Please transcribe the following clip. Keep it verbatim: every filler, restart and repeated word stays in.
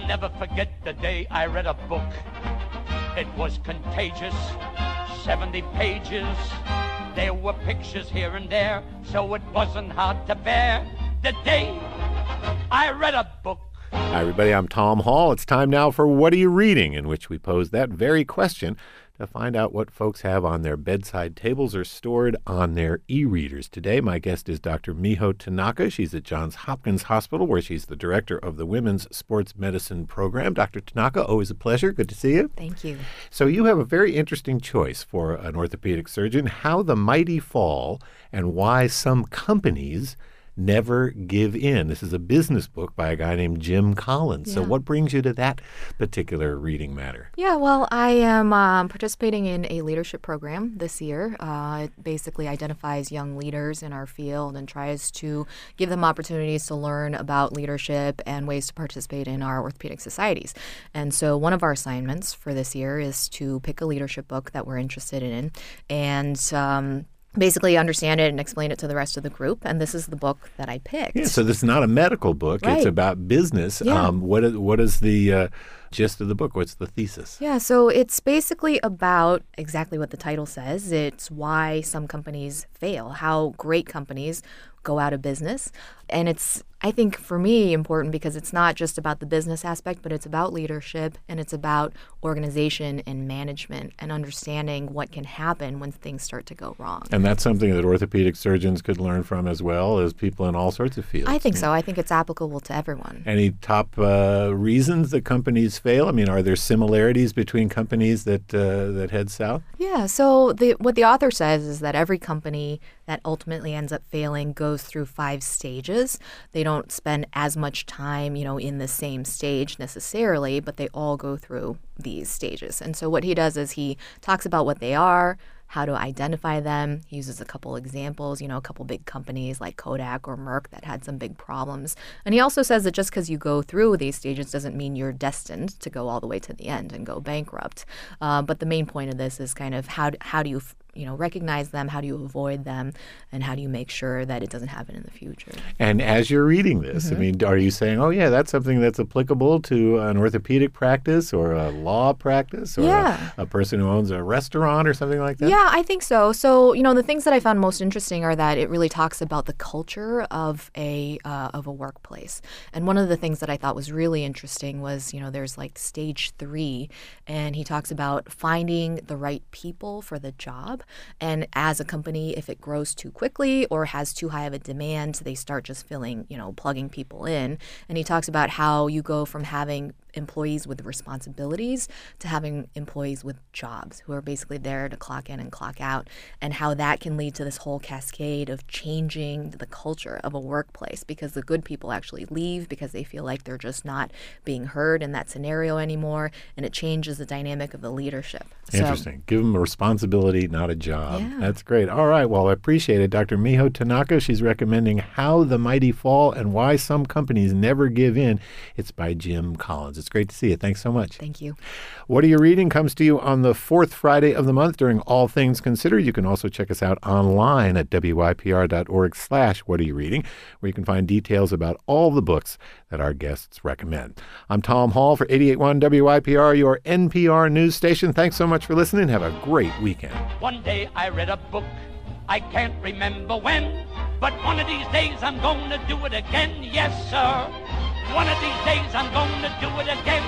never forget the day I read a book. It was contagious, seventy pages. There were pictures here and there, so it wasn't hard to bear. The day I read a book. Hi, everybody. I'm Tom Hall. It's time now for What Are You Reading?, in which we pose that very question to find out what folks have on their bedside tables or stored on their e-readers. Today, my guest is Doctor Miho Tanaka. She's at Johns Hopkins Hospital, where she's the director of the Women's Sports Medicine Program. Doctor Tanaka, always a pleasure. Good to see you. Thank you. So you have a very interesting choice for an orthopedic surgeon, How the Mighty Fall and Why Some Companies Never Give In. This is a business book by a guy named Jim Collins. Yeah. So what brings you to that particular reading matter? Yeah, well, I am um, participating in a leadership program this year. Uh, it basically identifies young leaders in our field and tries to give them opportunities to learn about leadership and ways to participate in our orthopedic societies. And so one of our assignments for this year is to pick a leadership book that we're interested in and um, basically understand it and explain it to the rest of the group. And this is the book that I picked. Yeah, so this is not a medical book. Right. It's about business. Yeah. Um, what is, what is the uh, gist of the book? What's the thesis? Yeah, so it's basically about exactly what the title says. It's why some companies fail, how great companies go out of business. And it's, I think, for me, important because it's not just about the business aspect, but it's about leadership and it's about organization and management and understanding what can happen when things start to go wrong. And that's something that orthopedic surgeons could learn from as well as people in all sorts of fields. I think so. I think it's applicable to everyone. Any top uh, reasons that companies fail? I mean, are there similarities between companies that uh, that head south? Yeah, so the, what the author says is that every company that ultimately ends up failing goes through five stages. They don't spend as much time, you know, in the same stage necessarily, but they all go through these stages. And so what he does is he talks about what they are, how to identify them. He uses a couple examples, you know, a couple big companies like Kodak or Merck that had some big problems. And he also says that just because you go through these stages doesn't mean you're destined to go all the way to the end and go bankrupt. Uh, but the main point of this is kind of how, how do you you know, recognize them, how do you avoid them, and how do you make sure that it doesn't happen in the future? And as you're reading this, mm-hmm. I mean, are you saying, oh, yeah, that's something that's applicable to an orthopedic practice or a law practice or yeah. a, a person who owns a restaurant or something like that? Yeah, I think so. So, you know, the things that I found most interesting are that it really talks about the culture of a uh, of a workplace. And one of the things that I thought was really interesting was, you know, there's like stage three, and he talks about finding the right people for the job. And as a company, if it grows too quickly or has too high of a demand, they start just filling, you know, plugging people in. And he talks about how you go from having employees with responsibilities to having employees with jobs who are basically there to clock in and clock out, and how that can lead to this whole cascade of changing the culture of a workplace because the good people actually leave because they feel like they're just not being heard in that scenario anymore, and it changes the dynamic of the leadership. Interesting. So, give them a responsibility, not a job. Yeah. That's great. All right. Well, I appreciate it. Doctor Miho Tanaka, she's recommending How the Mighty Fall and Why Some Companies Never Give In. It's by Jim Collins. It's great to see you. Thanks so much. Thank you. What Are You Reading comes to you on the fourth Friday of the month during All Things Considered. You can also check us out online at W Y P R dot org slash What Are You Reading, where you can find details about all the books that our guests recommend. I'm Tom Hall for eighty-eight point one W Y P R, your N P R news station. Thanks so much for listening. Have a great weekend. One day I read a book, I can't remember when, but one of these days I'm going to do it again, yes, sir. One of these days I'm going to do it again.